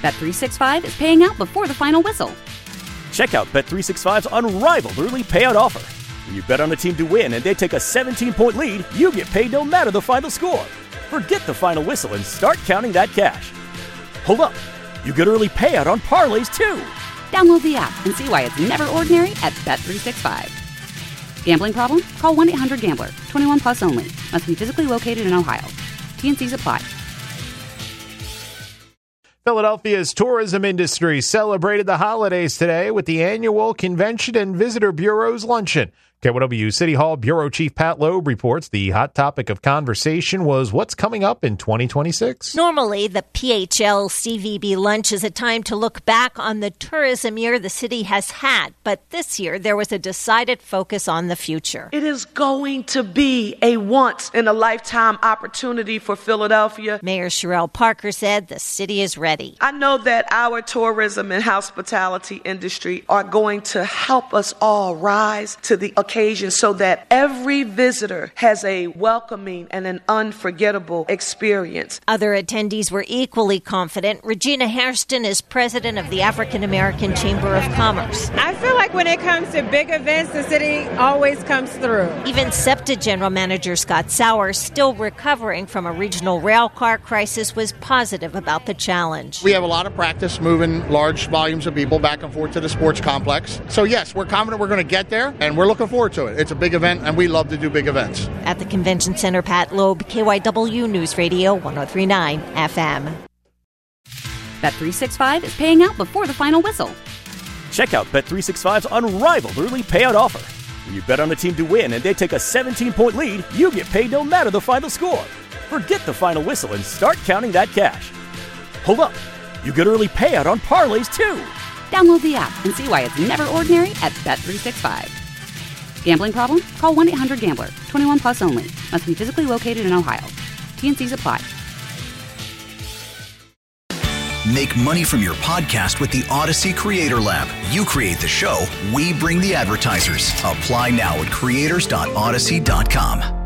Bet365 is paying out before the final whistle. Check out Bet365's unrivaled early payout offer. When you bet on a team to win and they take a 17-point lead, you get paid no matter the final score. Forget the final whistle and start counting that cash. Hold up. You get early payout on parlays, too. Download the app and see why it's never ordinary at Bet365. Gambling problem? Call 1-800-GAMBLER. 21 plus only. Must be physically located in Ohio. T&Cs apply. Philadelphia's tourism industry celebrated the holidays today with the annual Convention and Visitor Bureau's luncheon. KYW City Hall Bureau Chief Pat Loeb reports the hot topic of conversation was what's coming up in 2026. Normally, the PHL CVB lunch is a time to look back on the tourism year the city has had. But this year, there was a decided focus on the future. It is going to be a once-in-a-lifetime opportunity for Philadelphia. Mayor Sherelle Parker said the city is ready. I know that our tourism and hospitality industry are going to help us all rise to the occasion so that every visitor has a welcoming and an unforgettable experience. Other attendees were equally confident. Regina Hairston is president of the African American Chamber of Commerce. I feel like when it comes to big events, the city always comes through. Even SEPTA General Manager Scott Sauer, still recovering from a regional rail car crisis, was positive about the challenge. We have a lot of practice moving large volumes of people back and forth to the sports complex. So yes, we're confident we're going to get there, and we're looking forward to it. It's a big event, and we love to do big events. At the Convention Center, Pat Loeb, KYW News Radio 103.9 FM. Bet365 is paying out before the final whistle. Check out Bet365's unrivaled early payout offer. When you bet on a team to win and they take a 17-point lead, you get paid no matter the final score. Forget the final whistle and start counting that cash. Hold up. You get early payout on parlays, too. Download the app and see why it's never ordinary at Bet365. Gambling problem? Call 1-800-GAMBLER. 21 plus only. Must be physically located in Ohio. T&Cs apply. Make money from your podcast with the Odyssey Creator Lab. You create the show, we bring the advertisers. Apply now at creators.odyssey.com.